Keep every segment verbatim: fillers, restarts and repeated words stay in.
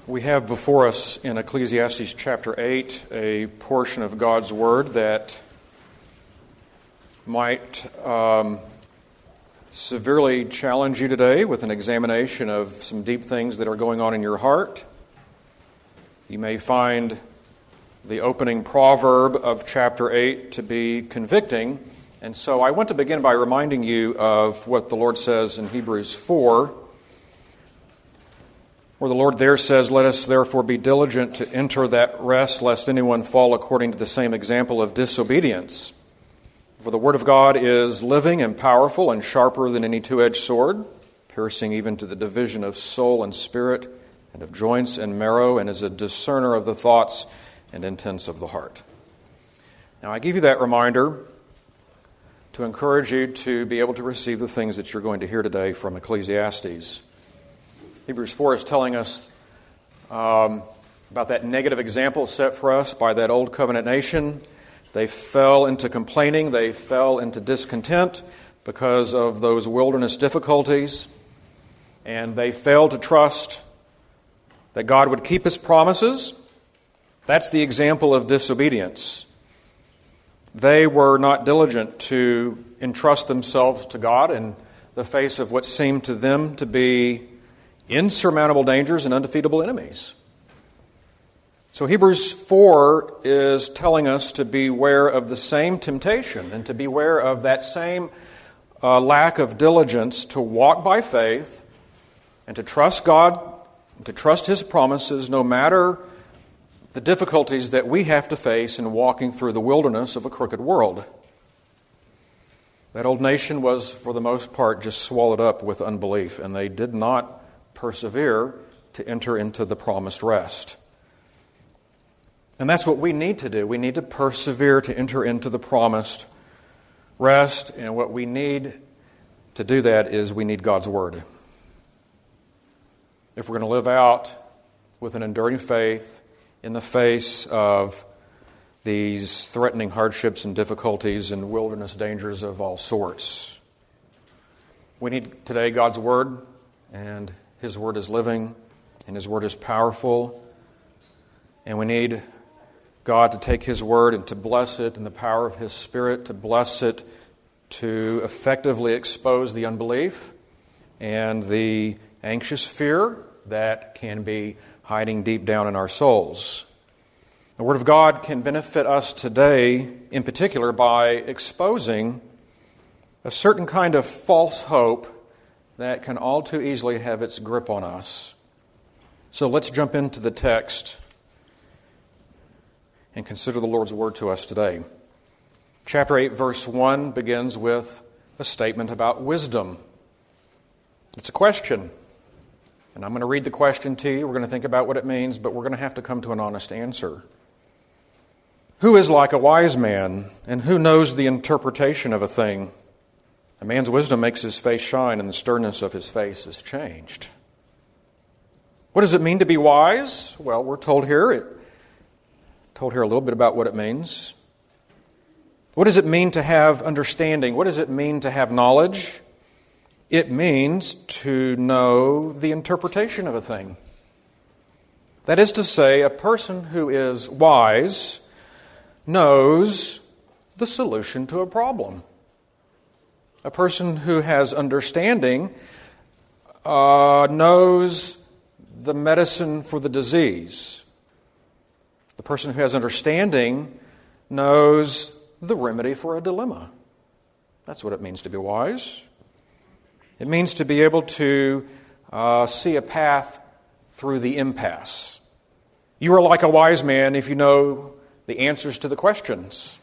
We have before us in Ecclesiastes chapter eight a portion of God's Word that might um, severely challenge you today with an examination of some deep things that are going on in your heart. You may find the opening proverb of chapter eight to be convicting, and so I want to begin by reminding you of what the Lord says in Hebrews four, where the Lord there says, "Let us therefore be diligent to enter that rest, lest anyone fall according to the same example of disobedience. For the word of God is living and powerful and sharper than any two-edged sword, piercing even to the division of soul and spirit and of joints and marrow, and is a discerner of the thoughts and intents of the heart." Now, I give you that reminder to encourage you to be able to receive the things that you're going to hear today from Ecclesiastes. Hebrews four is telling us um, about that negative example set for us by that old covenant nation. They fell into complaining, they fell into discontent because of those wilderness difficulties, and they failed to trust that God would keep His promises. That's the example of disobedience. They were not diligent to entrust themselves to God in the face of what seemed to them to be insurmountable dangers and undefeatable enemies. So Hebrews four is telling us to beware of the same temptation and to beware of that same uh, lack of diligence to walk by faith and to trust God, to trust His promises no matter the difficulties that we have to face in walking through the wilderness of a crooked world. That old nation was, for the most part, just swallowed up with unbelief, and they did not persevere to enter into the promised rest. And that's what we need to do. We need to persevere to enter into the promised rest, and what we need to do that is we need God's Word. If we're going to live out with an enduring faith in the face of these threatening hardships and difficulties and wilderness dangers of all sorts, we need today God's Word, and His Word is living, and His Word is powerful, and we need God to take His Word and to bless it in the power of His Spirit, to bless it to effectively expose the unbelief and the anxious fear that can be hiding deep down in our souls. The Word of God can benefit us today, in particular, by exposing a certain kind of false hope that can all too easily have its grip on us. So let's jump into the text and consider the Lord's Word to us today. Chapter eight, verse one begins with a statement about wisdom. It's a question. And I'm going to read the question to you. We're going to think about what it means, but we're going to have to come to an honest answer. Who is like a wise man, and who knows the interpretation of a thing? A man's wisdom makes his face shine, and the sternness of his face is changed. What does it mean to be wise? Well, we're told here, it, told here a little bit about what it means. What does it mean to have understanding? What does it mean to have knowledge? It means to know the interpretation of a thing. That is to say, a person who is wise knows the solution to a problem. A person who has understanding uh, knows the medicine for the disease. The person who has understanding knows the remedy for a dilemma. That's what it means to be wise. It means to be able to uh, see a path through the impasse. You are like a wise man if you know the answers to the questions.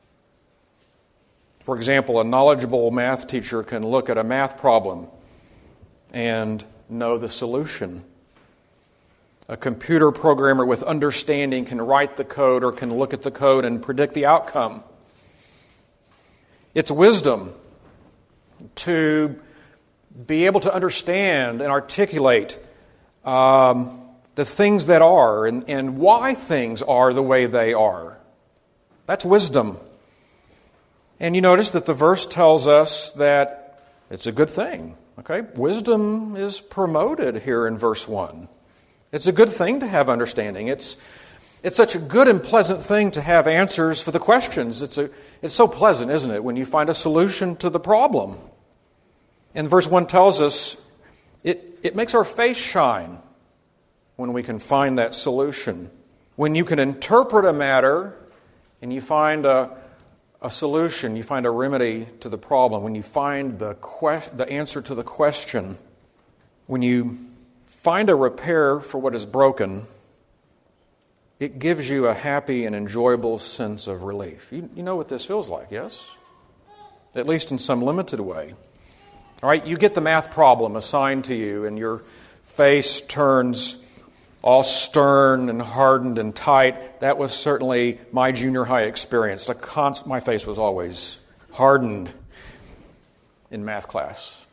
For example, a knowledgeable math teacher can look at a math problem and know the solution. A computer programmer with understanding can write the code or can look at the code and predict the outcome. It's wisdom to be able to understand and articulate um, the things that are and, and why things are the way they are. That's wisdom. And you notice that the verse tells us that it's a good thing. Okay, wisdom is promoted here in verse one. It's a good thing to have understanding. It's it's such a good and pleasant thing to have answers for the questions. It's a it's so pleasant, isn't it, when you find a solution to the problem. And verse one tells us it, it makes our face shine when we can find that solution. When you can interpret a matter and you find a, a solution, you find a remedy to the problem, when you find the que- the answer to the question, when you find a repair for what is broken, it gives you a happy and enjoyable sense of relief. You, you know what this feels like, yes? At least in some limited way. All right, you get the math problem assigned to you, and your face turns all stern and hardened and tight. That was certainly my junior high experience. A const- my face was always hardened in math class.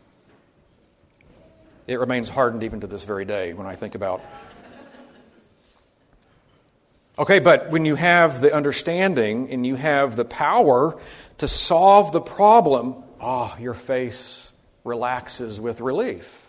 It remains hardened even to this very day when I think about. Okay, but when you have the understanding and you have the power to solve the problem, ah, oh, your face relaxes with relief.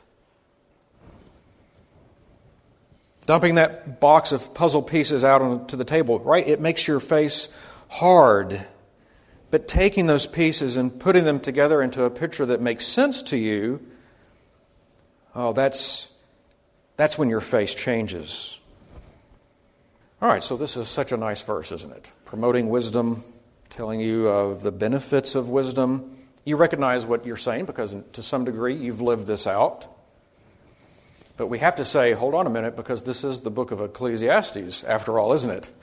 Dumping that box of puzzle pieces out onto the table, right? It makes your face hard. But taking those pieces and putting them together into a picture that makes sense to you, oh, that's that's when your face changes. All right, so this is such a nice verse, isn't it? Promoting wisdom, telling you of the benefits of wisdom. You recognize what you're saying because to some degree you've lived this out. But we have to say, hold on a minute, because this is the book of Ecclesiastes, after all, isn't it?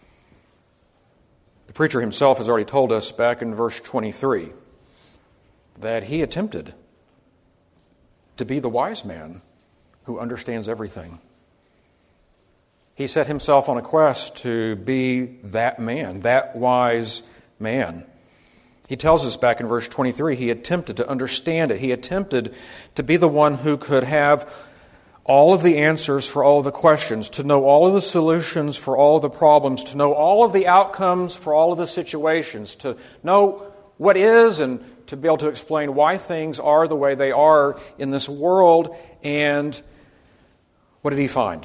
The preacher himself has already told us back in verse twenty-three that he attempted to be the wise man who understands everything. He set himself on a quest to be that man, that wise man. He tells us back in verse twenty-three, he attempted to understand it. He attempted to be the one who could have all of the answers for all of the questions, to know all of the solutions for all of the problems, to know all of the outcomes for all of the situations, to know what is and to be able to explain why things are the way they are in this world. And what did he find?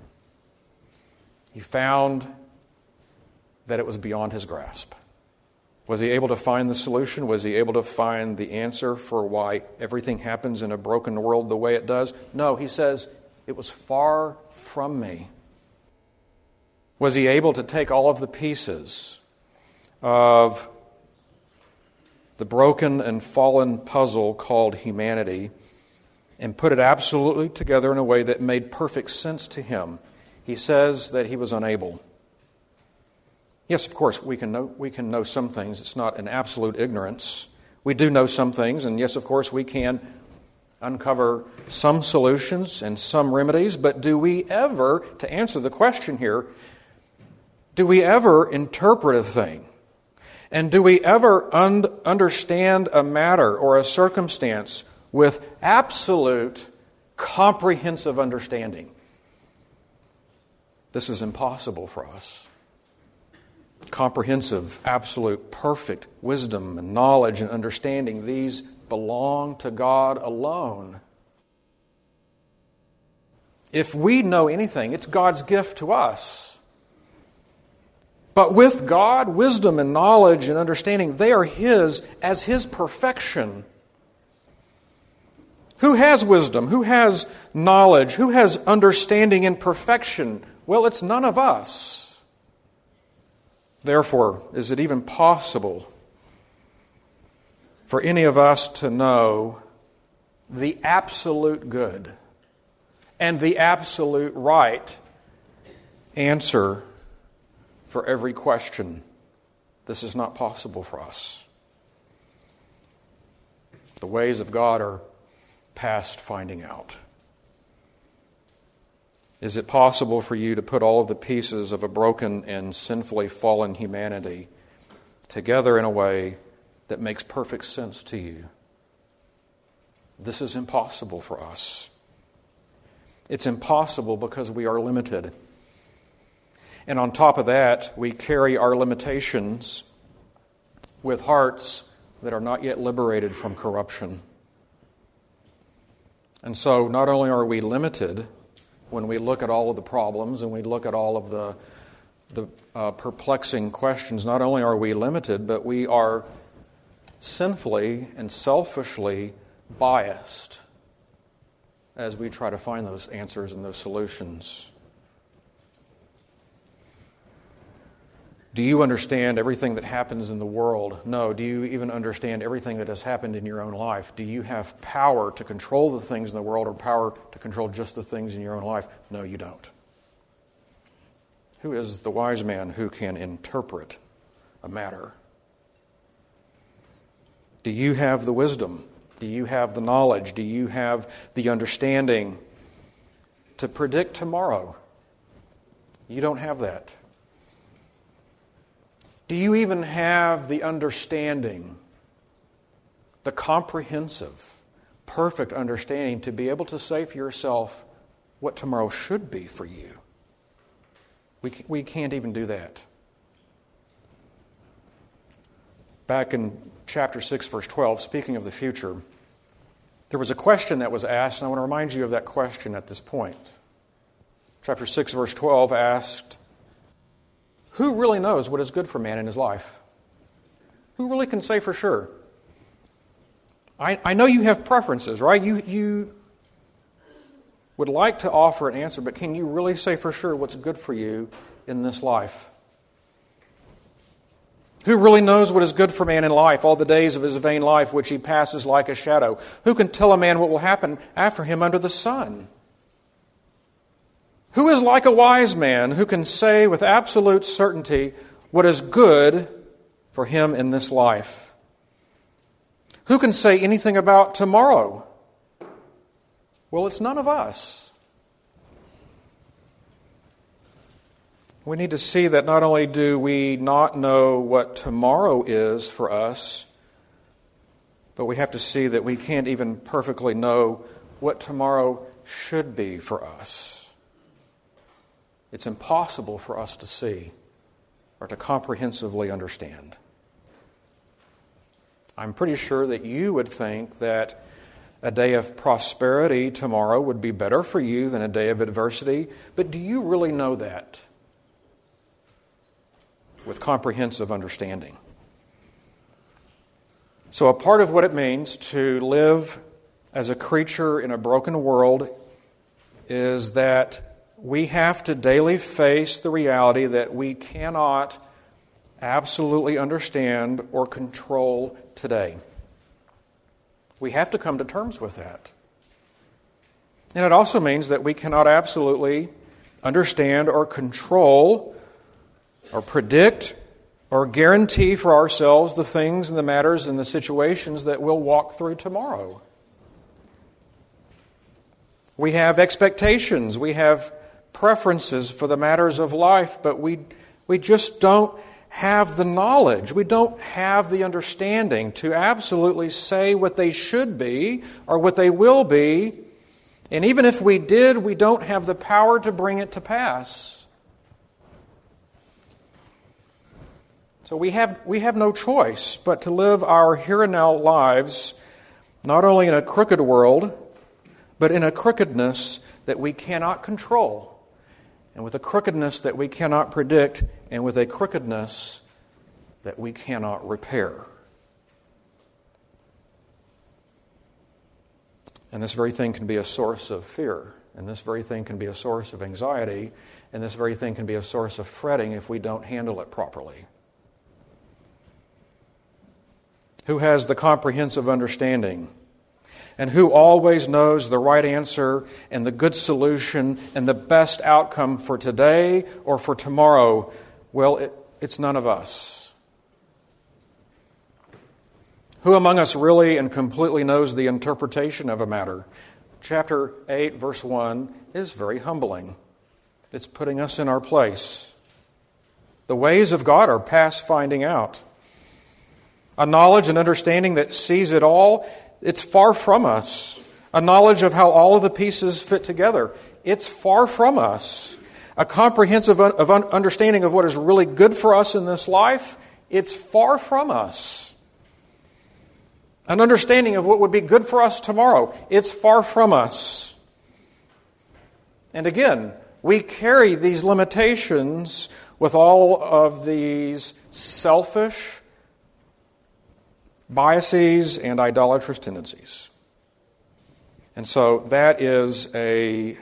He found that it was beyond his grasp. Was he able to find the solution? Was he able to find the answer for why everything happens in a broken world the way it does? No, he says, it was far from me. Was he able to take all of the pieces of the broken and fallen puzzle called humanity and put it absolutely together in a way that made perfect sense to him? He says that he was unable. Yes, of course, we can know we can know some things. It's not an absolute ignorance. We do know some things, and yes, of course, we can uncover some solutions and some remedies, but do we ever, to answer the question here, do we ever interpret a thing? And do we ever un- understand a matter or a circumstance with absolute, comprehensive understanding? This is impossible for us. Comprehensive, absolute, perfect wisdom and knowledge and understanding, these belong to God alone. If we know anything, it's God's gift to us. But with God, wisdom and knowledge and understanding, they are His as His perfection. Who has wisdom? Who has knowledge? Who has understanding and perfection? Well, it's none of us. Therefore, is it even possible for any of us to know the absolute good and the absolute right answer for every question? This is not possible for us. The ways of God are past finding out. Is it possible for you to put all of the pieces of a broken and sinfully fallen humanity together in a way that makes perfect sense to you? This is impossible for us. It's impossible because we are limited. And on top of that, we carry our limitations with hearts that are not yet liberated from corruption. And so not only are we limited, when we look at all of the problems and we look at all of the, the uh, perplexing questions. Not only are we limited, but we are sinfully and selfishly biased as we try to find those answers and those solutions. Do you understand everything that happens in the world? No. Do you even understand everything that has happened in your own life? Do you have power to control the things in the world or power to control just the things in your own life? No, you don't. Who is the wise man who can interpret a matter? Do you have the wisdom? Do you have the knowledge? Do you have the understanding to predict tomorrow? You don't have that. Do you even have the understanding, the comprehensive, perfect understanding to be able to say for yourself what tomorrow should be for you? We we can't even do that. Back in chapter six, verse twelve, speaking of the future, there was a question that was asked, and I want to remind you of that question at this point. Chapter six, verse twelve asked, who really knows what is good for man in his life? Who really can say for sure? I, I know you have preferences, right? You, you would like to offer an answer, but can you really say for sure what's good for you in this life? Who really knows what is good for man in life, all the days of his vain life, which he passes like a shadow? Who can tell a man what will happen after him under the sun? Who is like a wise man who can say with absolute certainty what is good for him in this life? Who can say anything about tomorrow? Well, it's none of us. We need to see that not only do we not know what tomorrow is for us, but we have to see that we can't even perfectly know what tomorrow should be for us. It's impossible for us to see or to comprehensively understand. I'm pretty sure that you would think that a day of prosperity tomorrow would be better for you than a day of adversity, but do you really know that with comprehensive understanding? So a part of what it means to live as a creature in a broken world is that we have to daily face the reality that we cannot absolutely understand or control today. We have to come to terms with that. And it also means that we cannot absolutely understand or control or predict or guarantee for ourselves the things and the matters and the situations that we'll walk through tomorrow. We have expectations. We have preferences for the matters of life, but we we just don't have the knowledge. We don't have the understanding to absolutely say what they should be or what they will be. And even if we did, we don't have the power to bring it to pass. So we have we have no choice but to live our here and now lives not only in a crooked world, but in a crookedness that we cannot control. And with a crookedness that we cannot predict, and with a crookedness that we cannot repair. And this very thing can be a source of fear, and this very thing can be a source of anxiety, and this very thing can be a source of fretting if we don't handle it properly. Who has the comprehensive understanding? And who always knows the right answer and the good solution and the best outcome for today or for tomorrow? Well, it, it's none of us. Who among us really and completely knows the interpretation of a matter? Chapter eight, verse one is very humbling. It's putting us in our place. The ways of God are past finding out. A knowledge and understanding that sees it all, it's far from us. A knowledge of how all of the pieces fit together, it's far from us. A comprehensive un- of un- understanding of what is really good for us in this life, it's far from us. An understanding of what would be good for us tomorrow, it's far from us. And again, we carry these limitations with all of these selfish biases and idolatrous tendencies. And so that is a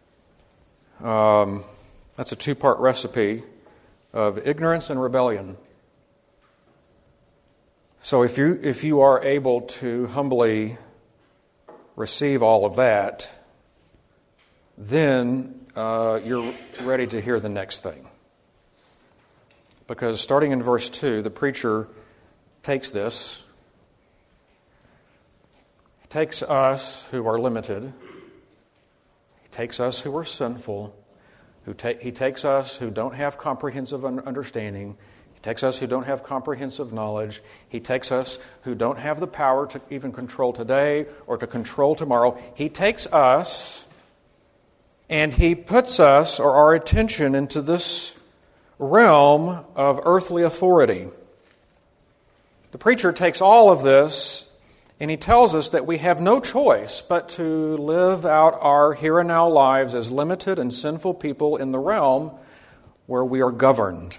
um, that's a two-part recipe of ignorance and rebellion. So if you if you are able to humbly receive all of that, then uh, you're ready to hear the next thing. Because starting in verse two, the preacher takes this, he takes us who are limited, he takes us who are sinful, who ta- he takes us who don't have comprehensive understanding, he takes us who don't have comprehensive knowledge, he takes us who don't have the power to even control today or to control tomorrow. He takes us and he puts us, or our attention, into this realm of earthly authority. The preacher takes all of this and he tells us that we have no choice but to live out our here and now lives as limited and sinful people in the realm where we are governed.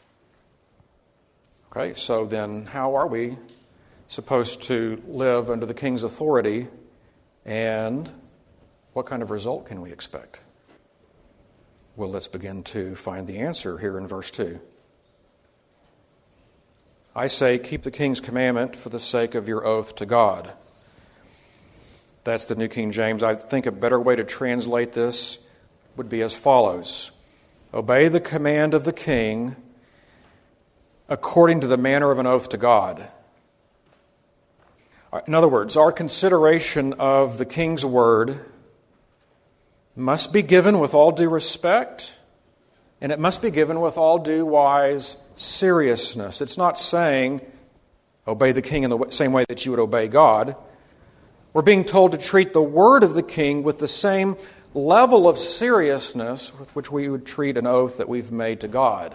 Okay, so then how are we supposed to live under the king's authority, and what kind of result can we expect? Well, let's begin to find the answer here in verse two. I say, keep the king's commandment for the sake of your oath to God. That's the New King James. I think a better way to translate this would be as follows. Obey the command of the king according to the manner of an oath to God. In other words, our consideration of the king's word must be given with all due respect, and it must be given with all due wise seriousness. It's not saying obey the king in the same way that you would obey God. We're being told to treat the word of the king with the same level of seriousness with which we would treat an oath that we've made to God.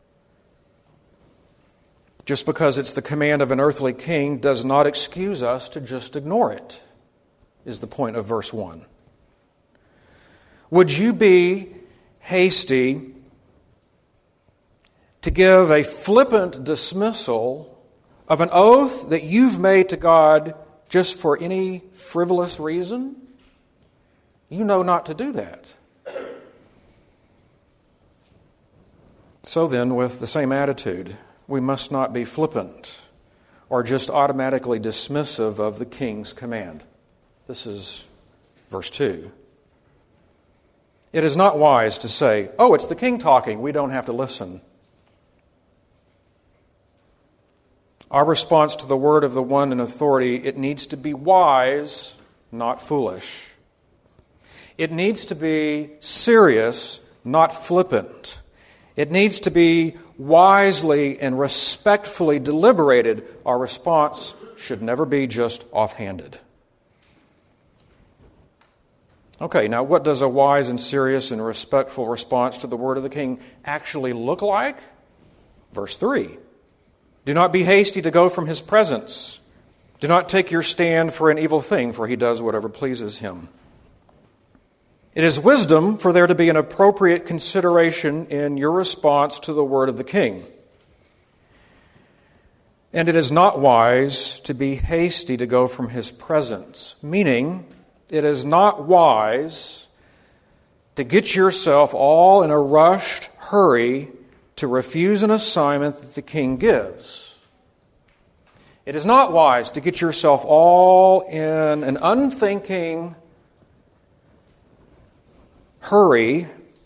Just because it's the command of an earthly king does not excuse us to just ignore it, is the point of verse one. Would you be hasty to give a flippant dismissal of an oath that you've made to God just for any frivolous reason? You know not to do that. So then, with the same attitude, we must not be flippant or just automatically dismissive of the king's command. This is verse two. It is not wise to say, oh, it's the king talking, we don't have to listen. Our response to the word of the one in authority, it needs to be wise, not foolish. It needs to be serious, not flippant. It needs to be wisely and respectfully deliberated. Our response should never be just offhanded. Okay, now what does a wise and serious and respectful response to the word of the king actually look like? Verse three. Do not be hasty to go from his presence. Do not take your stand for an evil thing, for he does whatever pleases him. It is wisdom for there to be an appropriate consideration in your response to the word of the king. And it is not wise to be hasty to go from his presence, meaning it is not wise to get yourself all in a rushed hurry to refuse an assignment that the king gives. It is not wise to get yourself all in an unthinking hurry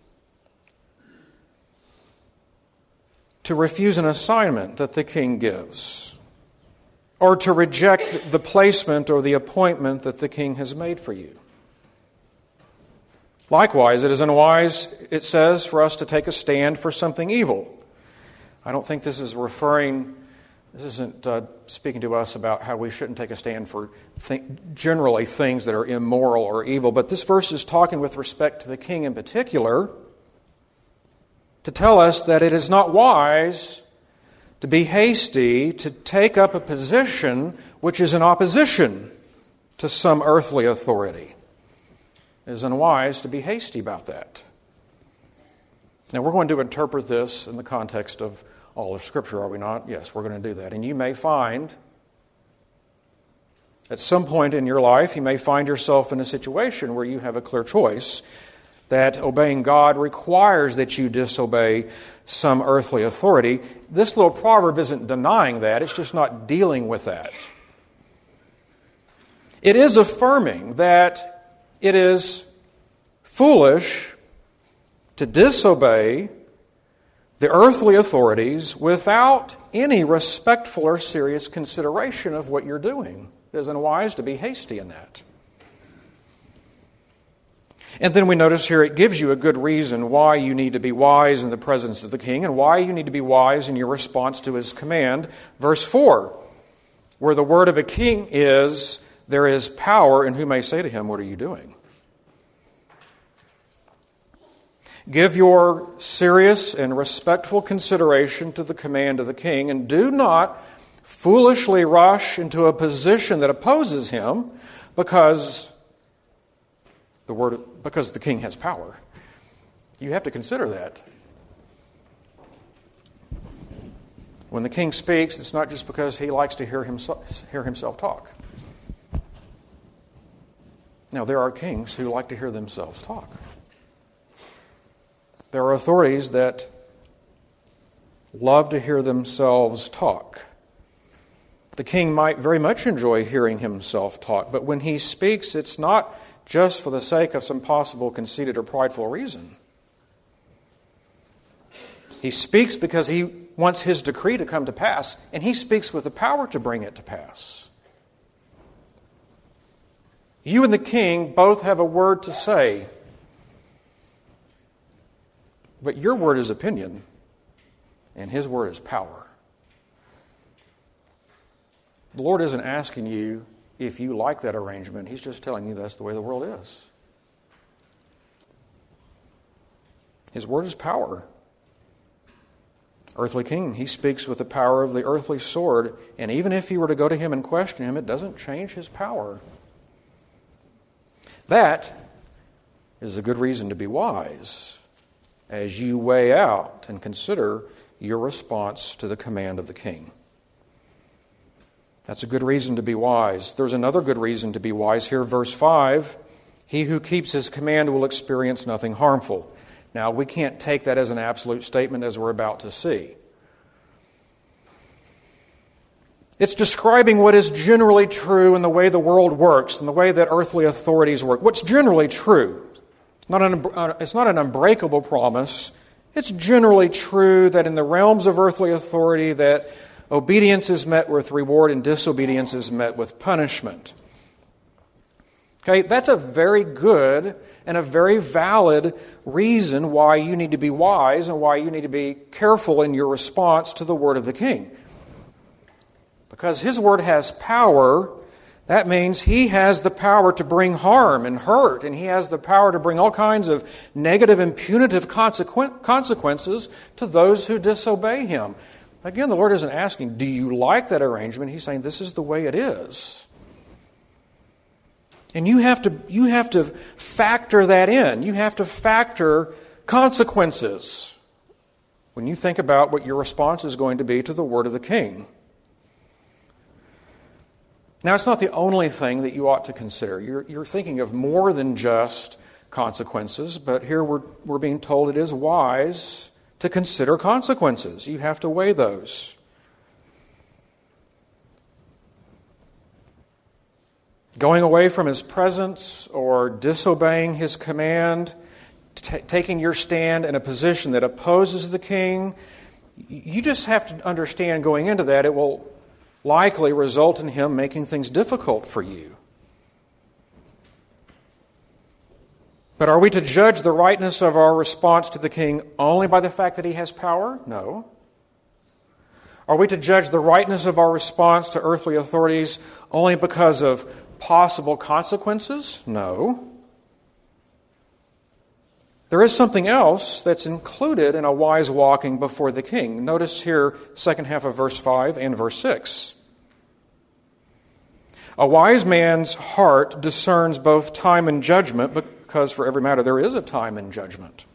to refuse an assignment that the king gives, or to reject the placement or the appointment that the king has made for you. Likewise, it is unwise, it says, for us to take a stand for something evil. I don't think this is referring, this isn't uh, speaking to us about how we shouldn't take a stand for th- generally things that are immoral or evil, but this verse is talking with respect to the king in particular to tell us that it is not wise to be hasty to take up a position which is in opposition to some earthly authority. It is unwise to be hasty about that. Now, we're going to interpret this in the context of all of Scripture, are we not? Yes, we're going to do that. And you may find, at some point in your life, you may find yourself in a situation where you have a clear choice that obeying God requires that you disobey some earthly authority. This little proverb isn't denying that. It's just not dealing with that. It is affirming that it is foolish to disobey the earthly authorities without any respectful or serious consideration of what you're doing. It is unwise to be hasty in that. And then we notice here it gives you a good reason why you need to be wise in the presence of the king and why you need to be wise in your response to his command. Verse four, where the word of a king is, there is power, and who may say to him, what are you doing? Give your serious and respectful consideration to the command of the king, and do not foolishly rush into a position that opposes him because the word because the king has power. You have to consider that. When the king speaks, it's not just because he likes to hear himself, hear himself talk. Now, there are kings who like to hear themselves talk. There are authorities that love to hear themselves talk. The king might very much enjoy hearing himself talk, but when he speaks, it's not just for the sake of some possible conceited or prideful reason. He speaks because he wants his decree to come to pass, and he speaks with the power to bring it to pass. You and the king both have a word to say, but your word is opinion, and his word is power. The Lord isn't asking you if you like that arrangement. He's just telling you that's the way the world is. His word is power. Earthly king, he speaks with the power of the earthly sword, and even if you were to go to him and question him, it doesn't change his power. That is a good reason to be wise as you weigh out and consider your response to the command of the king. That's a good reason to be wise. There's another good reason to be wise here. Verse five, he who keeps his command will experience nothing harmful. Now, we can't take that as an absolute statement as we're about to see. It's describing what is generally true in the way the world works and the way that earthly authorities work. What's generally true? Not an, it's not an unbreakable promise. It's generally true that in the realms of earthly authority that obedience is met with reward and disobedience is met with punishment. Okay, that's a very good and a very valid reason why you need to be wise and why you need to be careful in your response to the word of the king. Because his word has power, that means he has the power to bring harm and hurt, and he has the power to bring all kinds of negative and punitive consequences to those who disobey him. Again, the Lord isn't asking, do you like that arrangement? He's saying, this is the way it is. And you have to, you have to factor that in. You have to factor consequences when you think about what your response is going to be to the word of the king. Now, it's not the only thing that you ought to consider. You're, you're thinking of more than just consequences, but here we're, we're being told it is wise to consider consequences. You have to weigh those. Going away from his presence or disobeying his command, t- taking your stand in a position that opposes the king, you just have to understand going into that it will likely result in him making things difficult for you. But are we to judge the rightness of our response to the king only by the fact that he has power? No. Are we to judge the rightness of our response to earthly authorities only because of possible consequences? No. There is something else that's included in a wise walking before the king. Notice here, second half of verse five and verse six. A wise man's heart discerns both time and judgment, but because for every matter there is a time in judgment.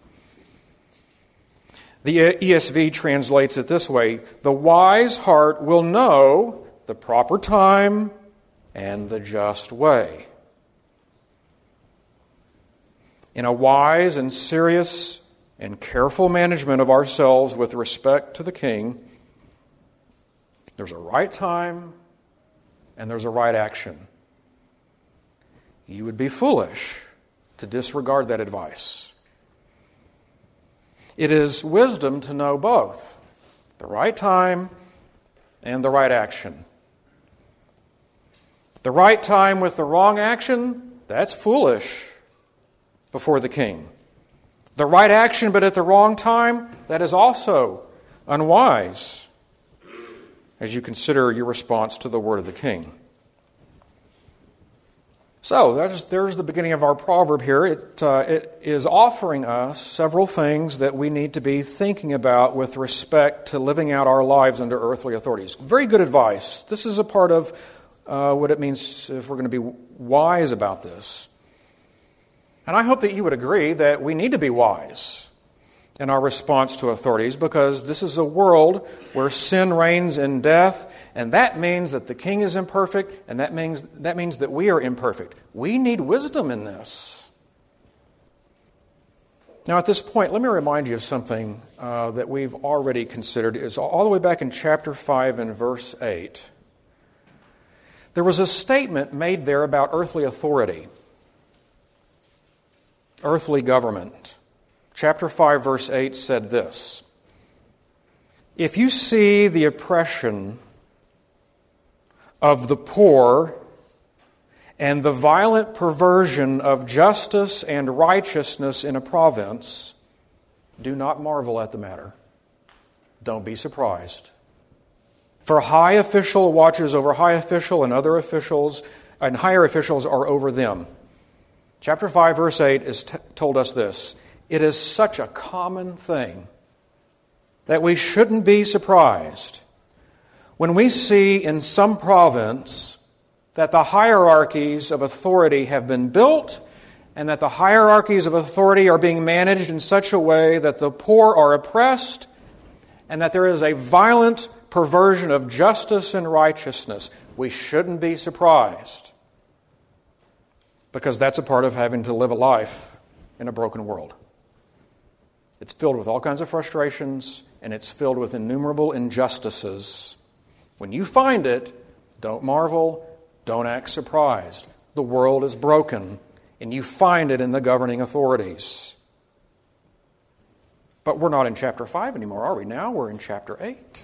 The E S V translates it this way: the wise heart will know the proper time and the just way. In a wise and serious and careful management of ourselves with respect to the King, there's a right time and there's a right action. You would be foolish to disregard that advice. It is wisdom to know both the right time and the right action. The right time with the wrong action, that's foolish before the King. The right action but at the wrong time, that is also unwise as you consider your response to the word of the King. So, there's, there's the beginning of our proverb here. It, uh, it is offering us several things that we need to be thinking about with respect to living out our lives under earthly authorities. Very good advice. This is a part of uh, what it means if we're going to be wise about this. And I hope that you would agree that we need to be wise in our response to authorities, because this is a world where sin reigns in death, and that means that the King is imperfect, and that means that means that we are imperfect. We need wisdom in this. Now, at this point, let me remind you of something uh, that we've already considered. Is all the way back in chapter five and verse eight. There was a statement made there about earthly authority, earthly government. Chapter five, verse eight said this: if you see the oppression of the poor and the violent perversion of justice and righteousness in a province, do not marvel at the matter. Don't be surprised. For high official watches over high official, and other officials, and higher officials are over them. Chapter five, verse eight has t- told us this: it is such a common thing that we shouldn't be surprised when we see in some province that the hierarchies of authority have been built, and that the hierarchies of authority are being managed in such a way that the poor are oppressed, and that there is a violent perversion of justice and righteousness. We shouldn't be surprised, because that's a part of having to live a life in a broken world. It's filled with all kinds of frustrations, and it's filled with innumerable injustices. When you find it, don't marvel, don't act surprised. The world is broken, and you find it in the governing authorities. But we're not in chapter five anymore, are we? Now we're in chapter eight.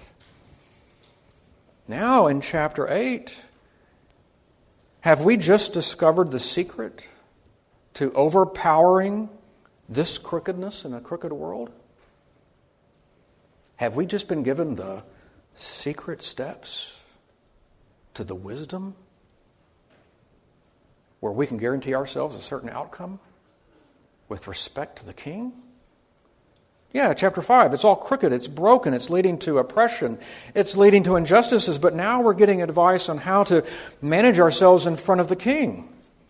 Now in chapter eight, have we just discovered the secret to overpowering this crookedness in a crooked world? Have we just been given the secret steps to the wisdom where we can guarantee ourselves a certain outcome with respect to the King? Yeah, chapter five, it's all crooked, it's broken, it's leading to oppression, it's leading to injustices, but now we're getting advice on how to manage ourselves in front of the King.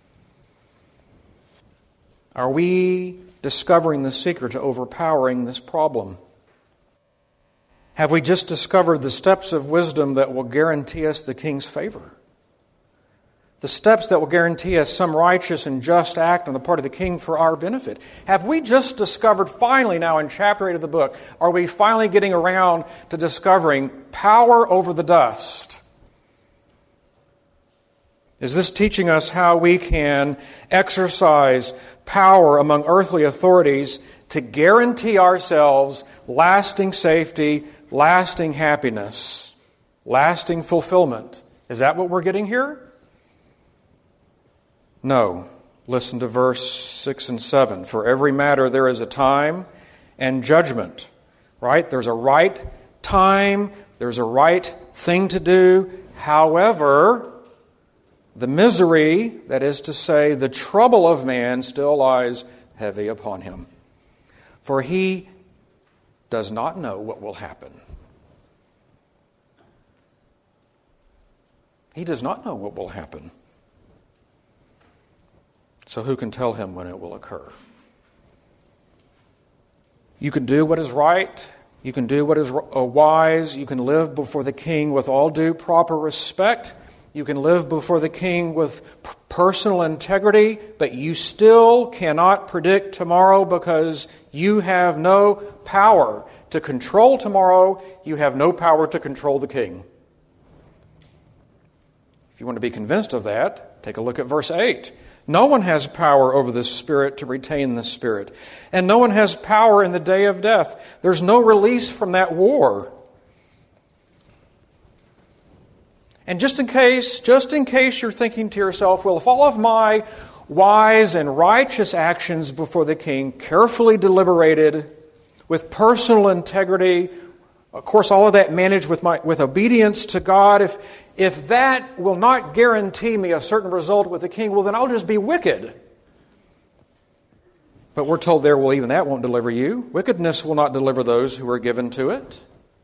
Are we discovering the secret to overpowering this problem? Have we just discovered the steps of wisdom that will guarantee us the King's favor? The steps that will guarantee us some righteous and just act on the part of the King for our benefit? Have we just discovered, finally now in chapter eight of the book, are we finally getting around to discovering power over the dust? Is this teaching us how we can exercise power among earthly authorities to guarantee ourselves lasting safety, lasting happiness, lasting fulfillment? Is that what we're getting here? No. Listen to verse six and seven. For every matter there is a time and judgment. Right? There's a right time. There's a right thing to do. However, the misery, that is to say, the trouble of man, still lies heavy upon him. For he does not know what will happen. He does not know what will happen. So who can tell him when it will occur? You can do what is right. You can do what is wise. You can live before the king with all due proper respect. You can live before the king with personal integrity, but you still cannot predict tomorrow because you have no power to control tomorrow. You have no power to control the king. If you want to be convinced of that, take a look at verse eight. No one has power over the Spirit to retain the Spirit, and no one has power in the day of death. There's no release from that war. And just in case, just in case you're thinking to yourself, well, if all of my wise and righteous actions before the king, carefully deliberated, with personal integrity, of course, all of that managed with my with obedience to God, if if that will not guarantee me a certain result with the king, well, then I'll just be wicked. But we're told there, well, even that won't deliver you. Wickedness will not deliver those who are given to it.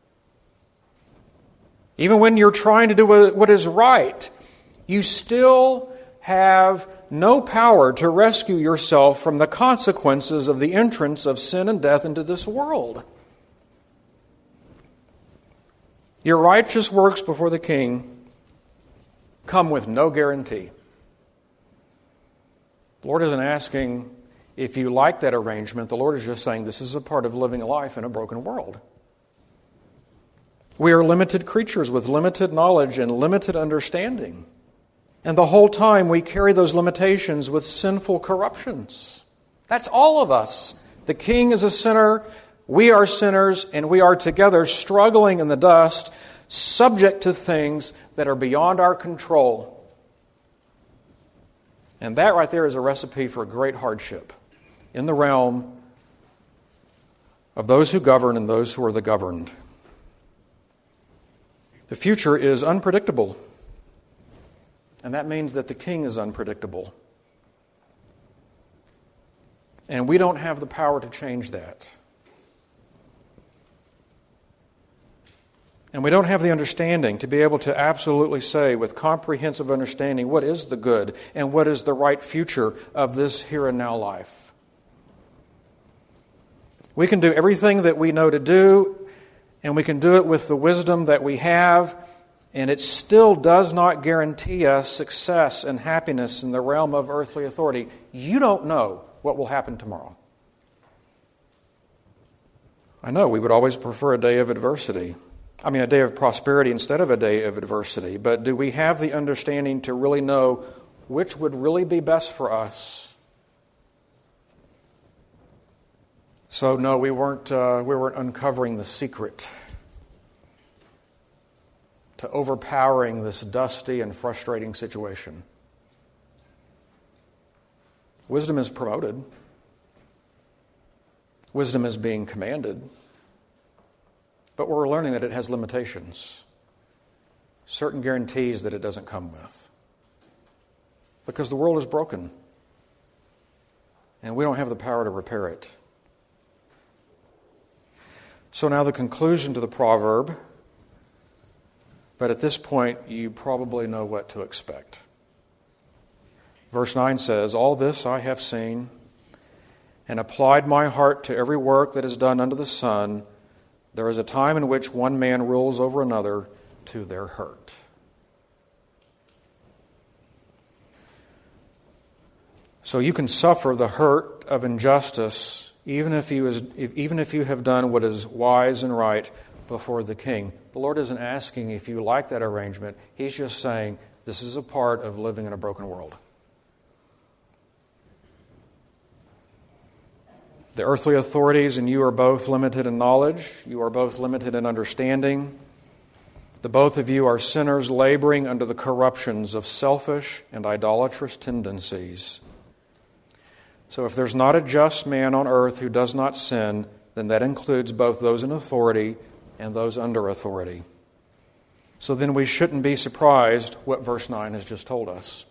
Even when you're trying to do what is right, you still have no power to rescue yourself from the consequences of the entrance of sin and death into this world. Your righteous works before the king come with no guarantee. The Lord isn't asking if you like that arrangement. The Lord is just saying this is a part of living a life in a broken world. We are limited creatures with limited knowledge and limited understanding. And the whole time we carry those limitations with sinful corruptions. That's all of us. The king is a sinner, we are sinners, and we are together struggling in the dust, subject to things that are beyond our control. And that right there is a recipe for great hardship in the realm of those who govern and those who are the governed. The future is unpredictable. And that means that the king is unpredictable. And we don't have the power to change that. And we don't have the understanding to be able to absolutely say with comprehensive understanding what is the good and what is the right future of this here and now life. We can do everything that we know to do, and we can do it with the wisdom that we have, and it still does not guarantee us success and happiness in the realm of earthly authority. You don't know what will happen tomorrow. I know we would always prefer a day of adversity. I mean, a day of prosperity instead of a day of adversity. But do we have the understanding to really know which would really be best for us? So no, we weren't. Uh, we weren't uncovering the secret to overpowering this dusty and frustrating situation. Wisdom is promoted. Wisdom is being commanded. But we're learning that it has limitations, certain guarantees that it doesn't come with. Because the world is broken, and we don't have the power to repair it. So now the conclusion to the proverb, but at this point you probably know what to expect. Verse nine says, "All this I have seen, and applied my heart to every work that is done under the sun. There is a time in which one man rules over another to their hurt." So you can suffer the hurt of injustice even if you is, even if you have done what is wise and right before the king. The Lord isn't asking if you like that arrangement. He's just saying this is a part of living in a broken world. The earthly authorities and you are both limited in knowledge. You are both limited in understanding. The both of you are sinners laboring under the corruptions of selfish and idolatrous tendencies. So if there's not a just man on earth who does not sin, then that includes both those in authority and those under authority. So then we shouldn't be surprised what verse nine has just told us.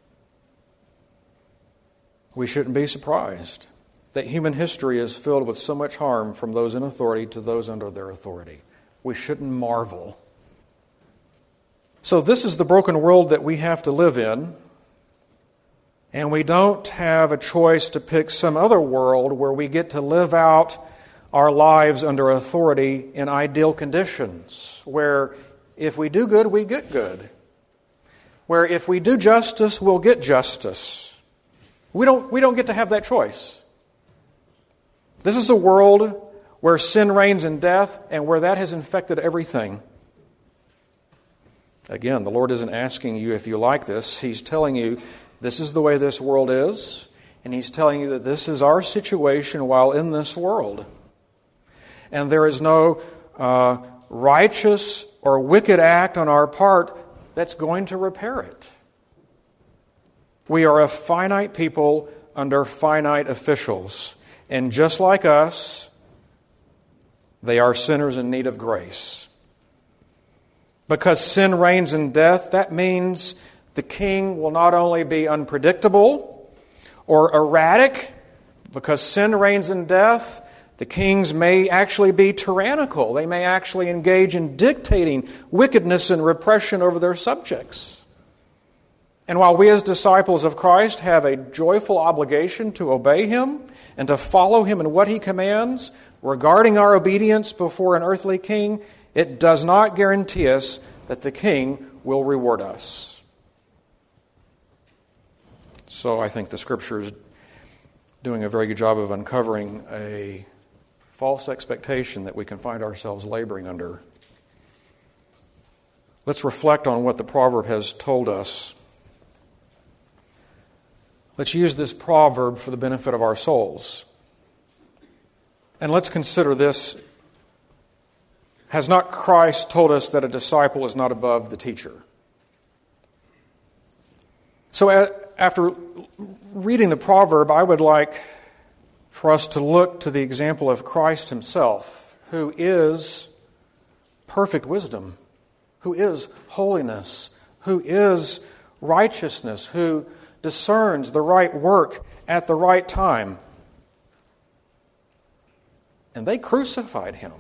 We shouldn't be surprised that human history is filled with so much harm from those in authority to those under their authority. We shouldn't marvel. So this is the broken world that we have to live in. And we don't have a choice to pick some other world where we get to live out our lives under authority in ideal conditions, where if we do good, we get good, where if we do justice, we'll get justice. We don't, we don't get to have that choice. This is a world where sin reigns in death and where that has infected everything. Again, the Lord isn't asking you if you like this. He's telling you this is the way this world is, and He's telling you that this is our situation while in this world. And there is no uh, righteous or wicked act on our part that's going to repair it. We are a finite people under finite officials. And just like us, they are sinners in need of grace. Because sin reigns in death, that means the king will not only be unpredictable or erratic. Because sin reigns in death, the kings may actually be tyrannical. They may actually engage in dictating wickedness and repression over their subjects. And while we as disciples of Christ have a joyful obligation to obey Him and to follow Him in what He commands regarding our obedience before an earthly king, it does not guarantee us that the king will reward us. So I think the Scripture is doing a very good job of uncovering a false expectation that we can find ourselves laboring under. Let's reflect on what the proverb has told us. Let's use this proverb for the benefit of our souls. And let's consider this. Has not Christ told us that a disciple is not above the teacher? So after reading the proverb, I would like for us to look to the example of Christ Himself, who is perfect wisdom, who is holiness, who is righteousness, who discerns the right work at the right time. And they crucified Him.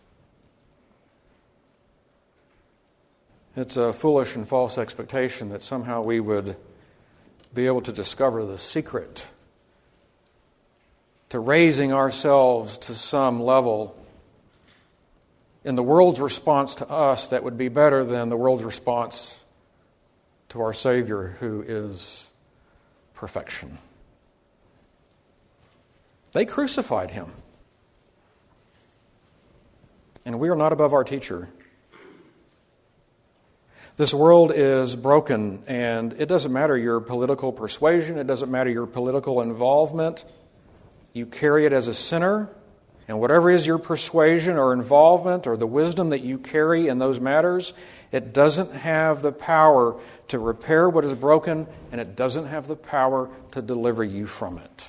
It's a foolish and false expectation that somehow we would be able to discover the secret to raising ourselves to some level in the world's response to us that would be better than the world's response to our Savior, who is perfection. They crucified Him. And we are not above our teacher. This world is broken, and it doesn't matter your political persuasion, it doesn't matter your political involvement. You carry it as a sinner, and whatever is your persuasion or involvement or the wisdom that you carry in those matters, it doesn't have the power to repair what is broken, and it doesn't have the power to deliver you from it.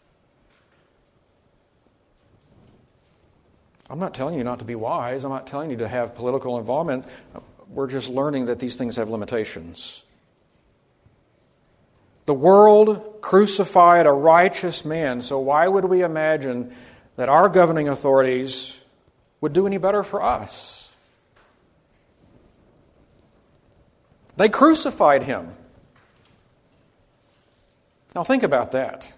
I'm not telling you not to be wise. I'm not telling you to have political involvement. We're just learning that these things have limitations. The world crucified a righteous man, so why would we imagine that our governing authorities would do any better for us? They crucified Him. Now think about that.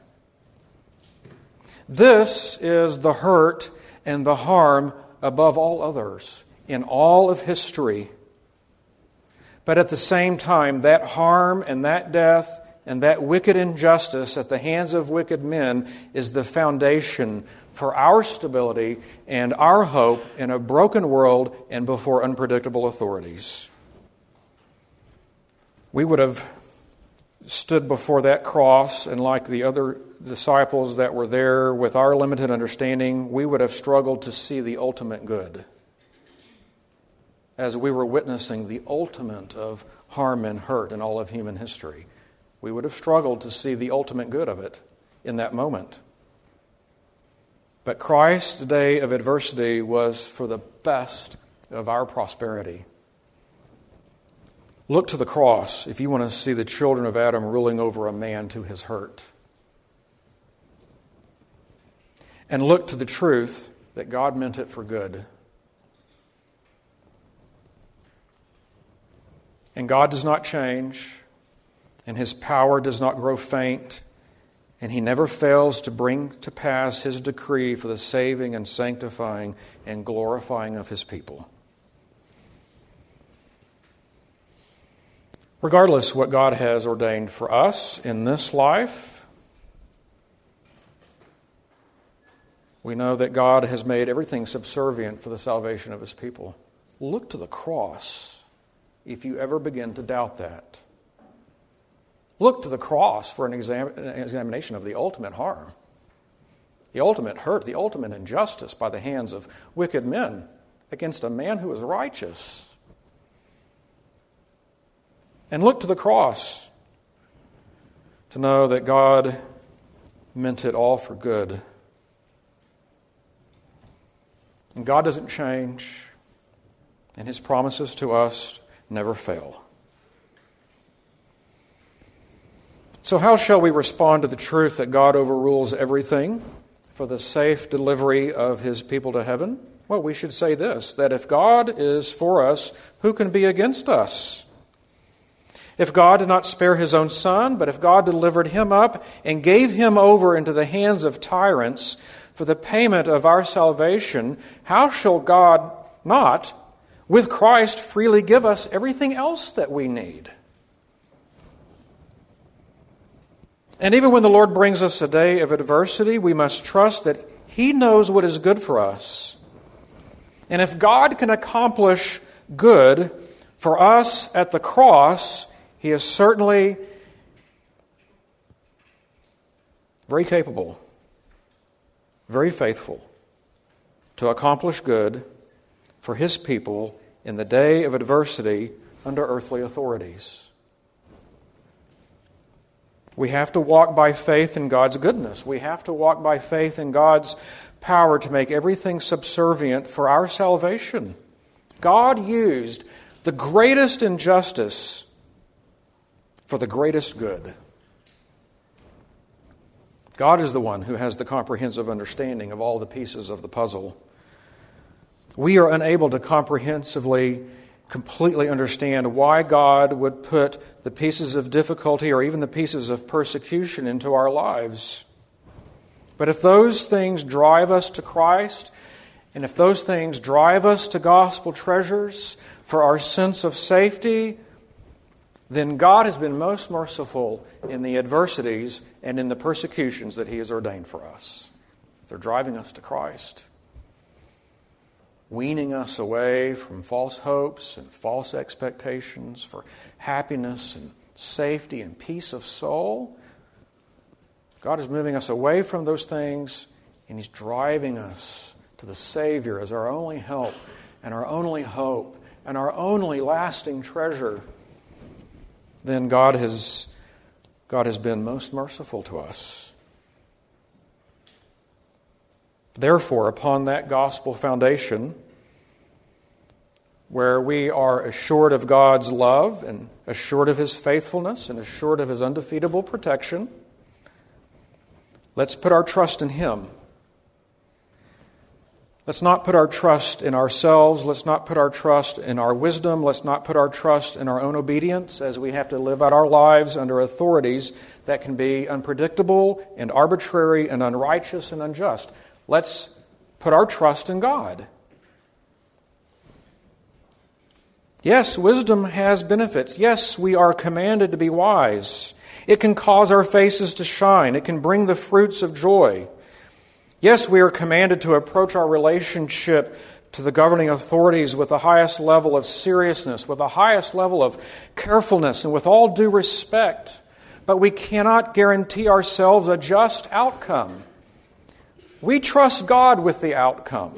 This is the hurt and the harm above all others in all of history. But at the same time, that harm and that death and that wicked injustice at the hands of wicked men is the foundation for our stability and our hope in a broken world and before unpredictable authorities. We would have stood before that cross, and like the other disciples that were there, with our limited understanding, we would have struggled to see the ultimate good as we were witnessing the ultimate of harm and hurt in all of human history. We would have struggled to see the ultimate good of it in that moment. But Christ's day of adversity was for the best of our prosperity. Look to the cross if you want to see the children of Adam ruling over a man to his hurt. And look to the truth that God meant it for good. And God does not change. and His power does not grow faint, and He never fails to bring to pass His decree for the saving and sanctifying and glorifying of His people. Regardless what God has ordained for us in this life, we know that God has made everything subservient for the salvation of His people. Look to the cross if you ever begin to doubt that. Look to the cross for an, exam- an examination of the ultimate harm, the ultimate hurt, the ultimate injustice by the hands of wicked men against a man who is righteous. And look to the cross to know that God meant it all for good. And God doesn't change, and His promises to us never fail. So how shall we respond to the truth that God overrules everything for the safe delivery of His people to heaven? Well, we should say this, that if God is for us, who can be against us? If God did not spare His own Son, but if God delivered Him up and gave Him over into the hands of tyrants for the payment of our salvation, how shall God not, with Christ, freely give us everything else that we need? And even when the Lord brings us a day of adversity, we must trust that He knows what is good for us. And if God can accomplish good for us at the cross, He is certainly very capable, very faithful to accomplish good for His people in the day of adversity under earthly authorities. We have to walk by faith in God's goodness. We have to walk by faith in God's power to make everything subservient for our salvation. God used the greatest injustice for the greatest good. God is the one who has the comprehensive understanding of all the pieces of the puzzle. We are unable to comprehensively, completely understand why God would put the pieces of difficulty or even the pieces of persecution into our lives. But if those things drive us to Christ, and if those things drive us to gospel treasures for our sense of safety, then God has been most merciful in the adversities and in the persecutions that He has ordained for us. They're driving us to Christ, weaning us away from false hopes and false expectations for happiness and safety and peace of soul. God is moving us away from those things, and He's driving us to the Savior as our only help and our only hope and our only lasting treasure. Then God has, God has been most merciful to us. Therefore, upon that gospel foundation, where we are assured of God's love and assured of His faithfulness and assured of His undefeatable protection, let's put our trust in Him. Let's not put our trust in ourselves. Let's not put our trust in our wisdom. Let's not put our trust in our own obedience as we have to live out our lives under authorities that can be unpredictable and arbitrary and unrighteous and unjust. Let's put our trust in God. Yes, wisdom has benefits. Yes, we are commanded to be wise. It can cause our faces to shine. It can bring the fruits of joy. Yes, we are commanded to approach our relationship to the governing authorities with the highest level of seriousness, with the highest level of carefulness, and with all due respect. But we cannot guarantee ourselves a just outcome. We trust God with the outcome.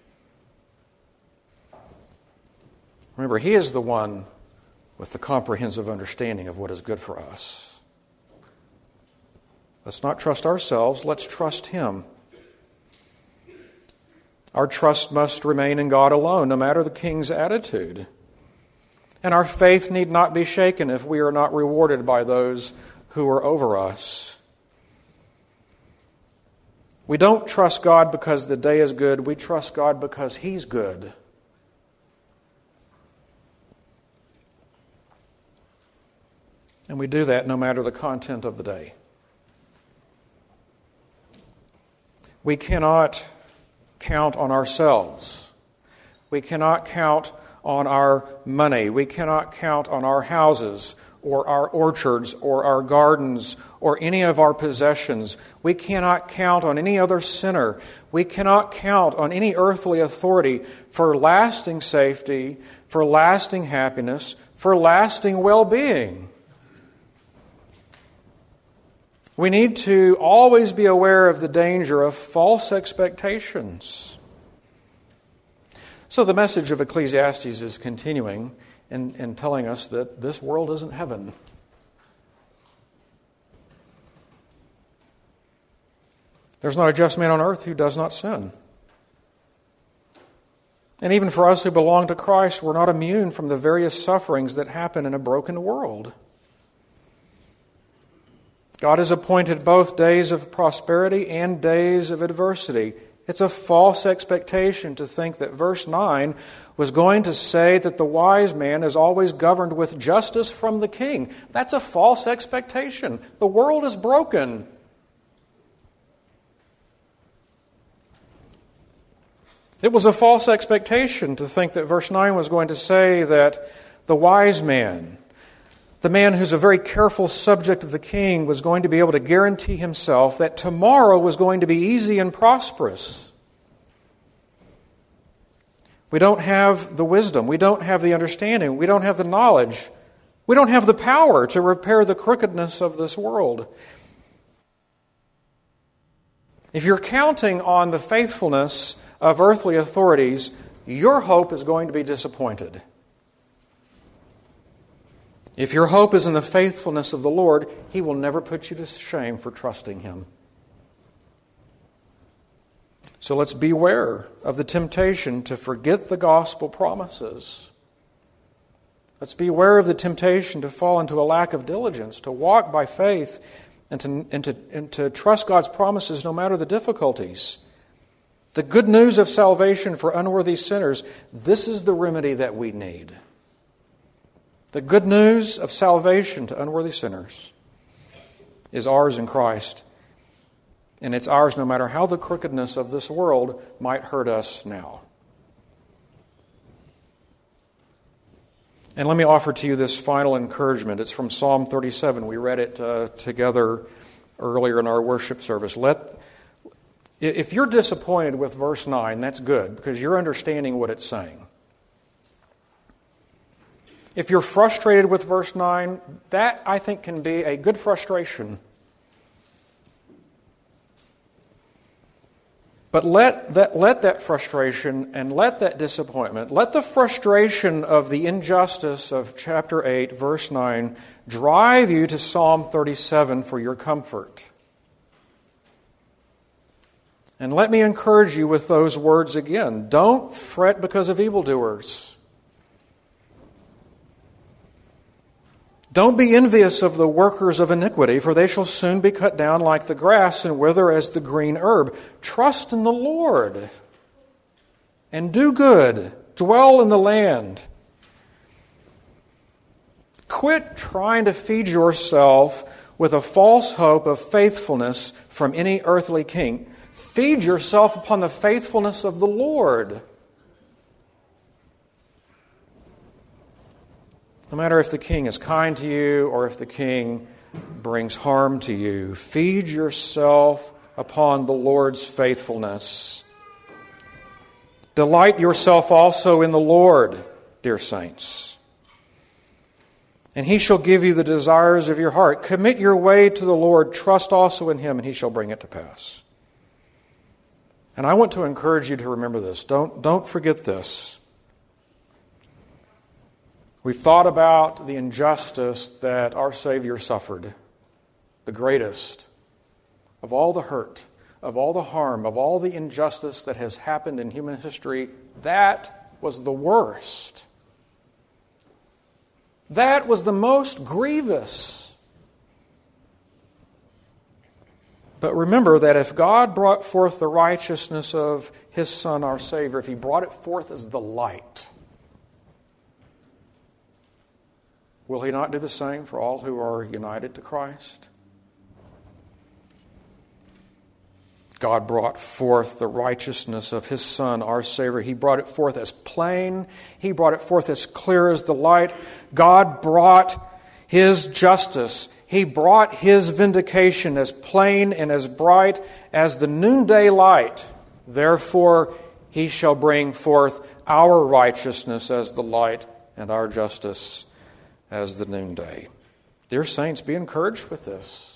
Remember, He is the one with the comprehensive understanding of what is good for us. Let's not trust ourselves, let's trust Him. Our trust must remain in God alone, no matter the king's attitude. And our faith need not be shaken if we are not rewarded by those who are over us. We don't trust God because the day is good. We trust God because He's good. And we do that no matter the content of the day. We cannot count on ourselves. We cannot count on our money. We cannot count on our houses or our orchards or our gardens or any of our possessions. We cannot count on any other sinner. We cannot count on any earthly authority for lasting safety, for lasting happiness, for lasting well-being. We need to always be aware of the danger of false expectations. So the message of Ecclesiastes is continuing in, in telling us that this world isn't heaven. There's not a just man on earth who does not sin. And even for us who belong to Christ, we're not immune from the various sufferings that happen in a broken world. God has appointed both days of prosperity and days of adversity. It's a false expectation to think that verse nine was going to say that the wise man is always governed with justice from the king. That's a false expectation. The world is broken. It was a false expectation to think that verse nine was going to say that the wise man, the man who's a very careful subject of the king, was going to be able to guarantee himself that tomorrow was going to be easy and prosperous. We don't have the wisdom. We don't have the understanding. We don't have the knowledge. We don't have the power to repair the crookedness of this world. If you're counting on the faithfulness of earthly authorities, your hope is going to be disappointed. If your hope is in the faithfulness of the Lord, He will never put you to shame for trusting Him. So let's beware of the temptation to forget the gospel promises. Let's beware of the temptation to fall into a lack of diligence, to walk by faith, and to, and to, and to trust God's promises no matter the difficulties. The good news of salvation for unworthy sinners, this is the remedy that we need. The good news of salvation to unworthy sinners is ours in Christ. And it's ours no matter how the crookedness of this world might hurt us now. And let me offer to you this final encouragement. It's from Psalm thirty-seven. We read it uh, together earlier in our worship service. Let, if you're disappointed with verse nine, that's good, because you're understanding what it's saying. If you're frustrated with verse nine, that, I think, can be a good frustration. But let that, let that frustration and let that disappointment, let the frustration of the injustice of chapter eight, verse nine, drive you to Psalm thirty-seven for your comfort. And let me encourage you with those words again. Don't fret because of evildoers. Don't be envious of the workers of iniquity, for they shall soon be cut down like the grass and wither as the green herb. Trust in the Lord and do good. Dwell in the land. Quit trying to feed yourself with a false hope of faithfulness from any earthly king. Feed yourself upon the faithfulness of the Lord. No matter if the king is kind to you or if the king brings harm to you, feed yourself upon the Lord's faithfulness. Delight yourself also in the Lord, dear saints, and He shall give you the desires of your heart. Commit your way to the Lord. Trust also in Him, and He shall bring it to pass. And I want to encourage you to remember this. Don't, don't forget this. We've thought about the injustice that our Savior suffered, the greatest of all the hurt, of all the harm, of all the injustice that has happened in human history. That was the worst. That was the most grievous. But remember that if God brought forth the righteousness of His Son, our Savior, if He brought it forth as the light, will He not do the same for all who are united to Christ? God brought forth the righteousness of His Son, our Savior. He brought it forth as plain. He brought it forth as clear as the light. God brought His justice. He brought His vindication as plain and as bright as the noonday light. Therefore, He shall bring forth our righteousness as the light and our justice as the noonday. Dear saints, be encouraged with this.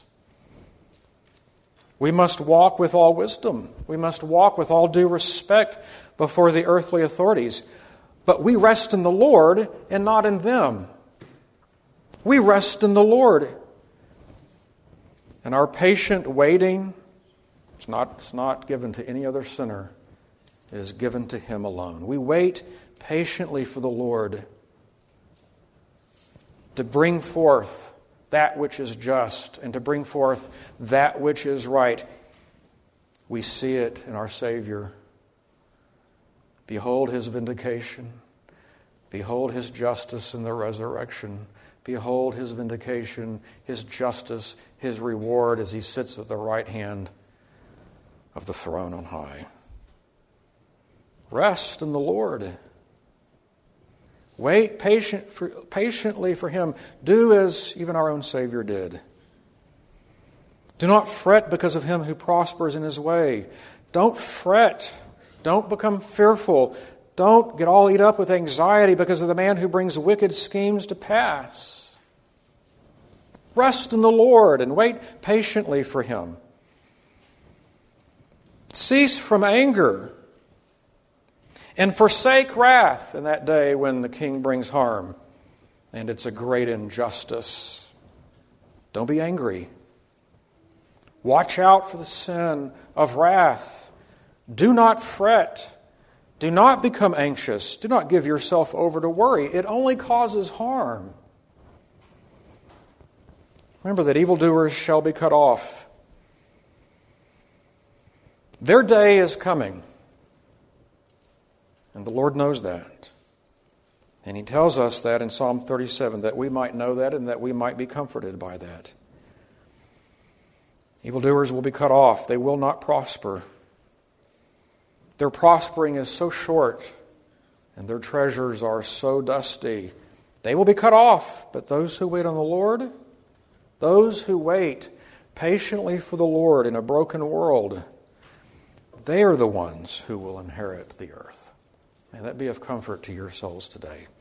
We must walk with all wisdom. We must walk with all due respect before the earthly authorities. But we rest in the Lord and not in them. We rest in the Lord. And our patient waiting, it's not, it's not given to any other sinner. It is given to Him alone. We wait patiently for the Lord to bring forth that which is just and to bring forth that which is right. We see it in our Savior. Behold His vindication. Behold His justice in the resurrection. Behold His vindication, His justice, His reward as He sits at the right hand of the throne on high. Rest in the Lord. Wait patient for, patiently for Him. Do as even our own Savior did. Do not fret because of him who prospers in his way. Don't fret. Don't become fearful. Don't get all eat up with anxiety because of the man who brings wicked schemes to pass. Rest in the Lord and wait patiently for Him. Cease from anger and forsake wrath in that day when the king brings harm and it's a great injustice. Don't be angry. Watch out for the sin of wrath. Do not fret. Do not become anxious. Do not give yourself over to worry. It only causes harm. Remember that evildoers shall be cut off. Their day is coming. And the Lord knows that. And He tells us that in Psalm thirty-seven, that we might know that and that we might be comforted by that. Evildoers will be cut off. They will not prosper. Their prospering is so short, and their treasures are so dusty. They will be cut off, but those who wait on the Lord, those who wait patiently for the Lord in a broken world, they are the ones who will inherit the earth. May that be of comfort to your souls today.